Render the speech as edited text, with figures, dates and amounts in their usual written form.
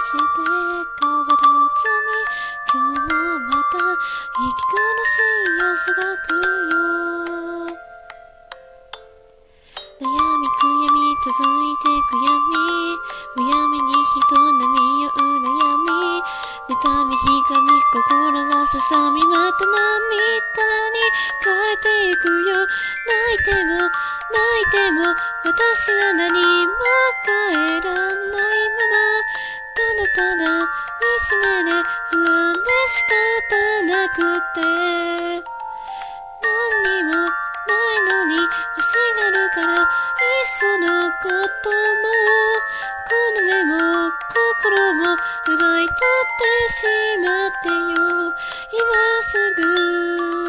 して変わらずに今日もまた息苦しい朝が来るよ。悩み悔やみ続いて悔やみむやみに人並み酔う悩み妬みひがみ心はささみまた涙に変えていくよ。泣いても泣いても私は何も変えらないままただただ惨めで不安で仕方なくて何にもないのに欲しがるからいっそのこともこの目も心も奪い取ってしまってよ今すぐ